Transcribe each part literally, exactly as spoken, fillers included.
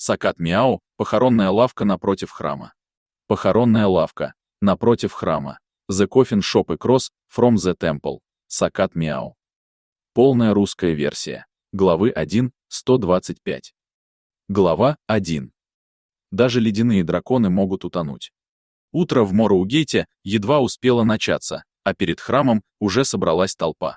Сакат Мяу, похоронная лавка напротив храма. Похоронная лавка, напротив храма. The Coffin Shop Across from the Temple. Сакат Мяу. Полная русская версия. Главы один, сто двадцать пять. Глава один. Даже ледяные драконы могут утонуть. Утро в Морроугейте едва успело начаться, а перед храмом уже собралась толпа.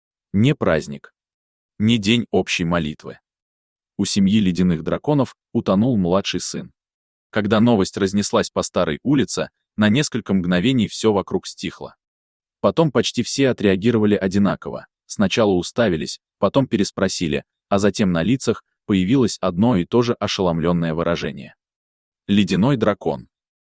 Не праздник. Не день общей молитвы. У семьи ледяных драконов утонул младший сын. Когда новость разнеслась по старой улице, на несколько мгновений все вокруг стихло. Потом почти все отреагировали одинаково. Сначала уставились, потом переспросили, а затем на лицах появилось одно и то же ошеломленное выражение. Ледяной дракон.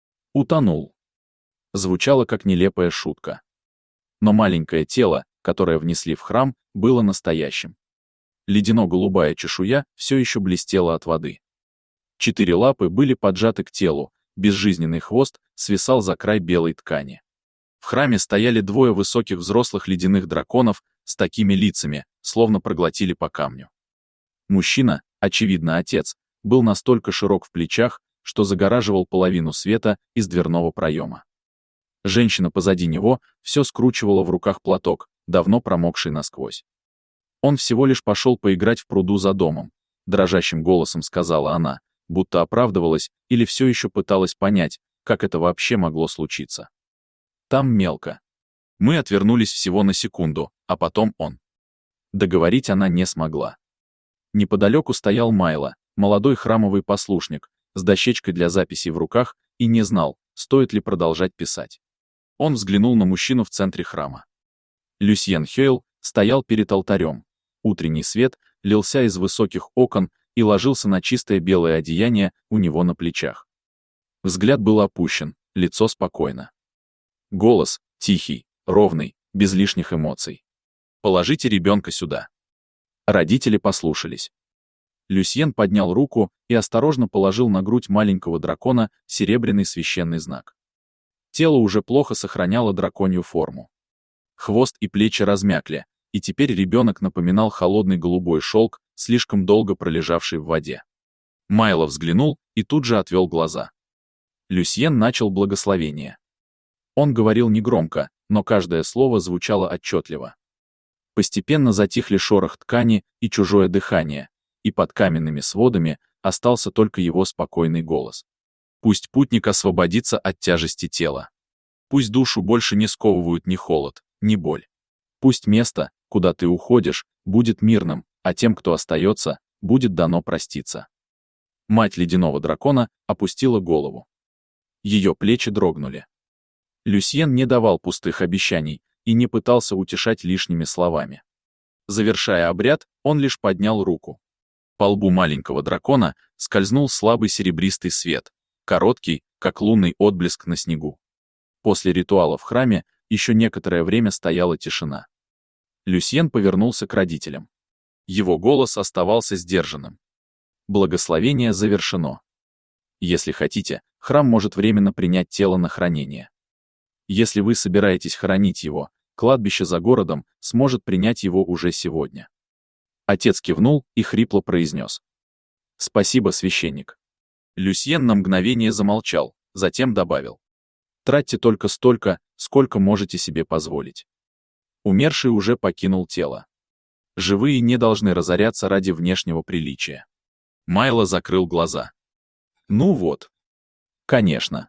Утонул. Звучало как нелепая шутка. Но маленькое тело, которое внесли в храм, было настоящим. Ледяно-голубая чешуя все еще блестела от воды. Четыре лапы были поджаты к телу, безжизненный хвост свисал за край белой ткани. В храме стояли двое высоких взрослых ледяных драконов с такими лицами, словно проглотили по камню. Мужчина, очевидно отец, был настолько широк в плечах, что загораживал половину света из дверного проема. Женщина позади него все скручивала в руках платок, давно промокший насквозь. Он всего лишь пошел поиграть в пруду за домом, дрожащим голосом сказала она, будто оправдывалась или все еще пыталась понять, как это вообще могло случиться. Там мелко. Мы отвернулись всего на секунду, а потом он. Договорить она не смогла. Неподалеку стоял Майло, молодой храмовый послушник, с дощечкой для записей в руках, и не знал, стоит ли продолжать писать. Он взглянул на мужчину в центре храма. Люсьен Хейл стоял перед алтарем. Утренний свет лился из высоких окон и ложился на чистое белое одеяние у него на плечах. Взгляд был опущен, лицо спокойно. Голос тихий, ровный, без лишних эмоций. «Положите ребенка сюда». Родители послушались. Люсьен поднял руку и осторожно положил на грудь маленького дракона серебряный священный знак. Тело уже плохо сохраняло драконью форму. Хвост и плечи размякли, и теперь ребенок напоминал холодный голубой шелк, слишком долго пролежавший в воде. Майло взглянул и тут же отвел глаза. Люсьен начал благословение. Он говорил негромко, но каждое слово звучало отчетливо. Постепенно затихли шорох ткани и чужое дыхание, и под каменными сводами остался только его спокойный голос. Пусть путник освободится от тяжести тела. Пусть душу больше не сковывают ни холод, ни боль. Пусть место, куда ты уходишь, будет мирным, а тем, кто остается, будет дано проститься. Мать ледяного дракона опустила голову. Ее плечи дрогнули. Люсьен не давал пустых обещаний и не пытался утешать лишними словами. Завершая обряд, он лишь поднял руку. По лбу маленького дракона скользнул слабый серебристый свет, короткий, как лунный отблеск на снегу. После ритуала в храме еще некоторое время стояла тишина. Люсьен повернулся к родителям. Его голос оставался сдержанным. Благословение завершено. Если хотите, храм может временно принять тело на хранение. Если вы собираетесь хоронить его, кладбище за городом сможет принять его уже сегодня. Отец кивнул и хрипло произнес. «Спасибо, священник». Люсьен на мгновение замолчал, затем добавил. «Тратьте только столько, сколько можете себе позволить». Умерший уже покинул тело. Живые не должны разоряться ради внешнего приличия. Майло закрыл глаза. Ну вот. Конечно.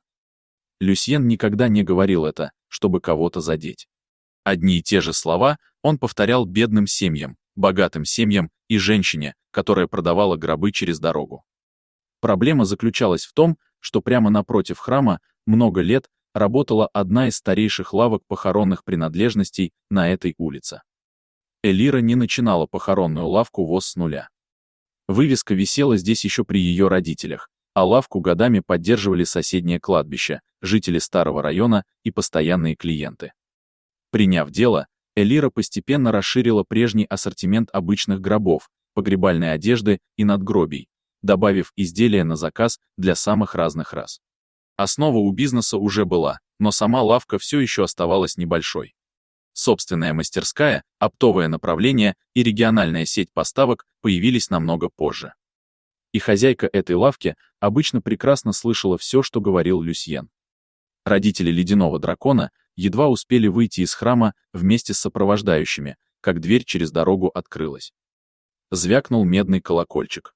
Люсьен никогда не говорил это, чтобы кого-то задеть. Одни и те же слова он повторял бедным семьям, богатым семьям и женщине, которая продавала гробы через дорогу. Проблема заключалась в том, что прямо напротив храма много лет работала одна из старейших лавок похоронных принадлежностей на этой улице. Элира не начинала похоронную лавку воз с нуля. Вывеска висела здесь еще при ее родителях, а лавку годами поддерживали соседнее кладбище, жители старого района и постоянные клиенты. Приняв дело, Элира постепенно расширила прежний ассортимент обычных гробов, погребальной одежды и надгробий, добавив изделия на заказ для самых разных рас. Основа у бизнеса уже была, но сама лавка все еще оставалась небольшой. Собственная мастерская, оптовое направление и региональная сеть поставок появились намного позже. И хозяйка этой лавки обычно прекрасно слышала все, что говорил Люсьен. Родители ледяного дракона едва успели выйти из храма вместе с сопровождающими, как дверь через дорогу открылась. Звякнул медный колокольчик.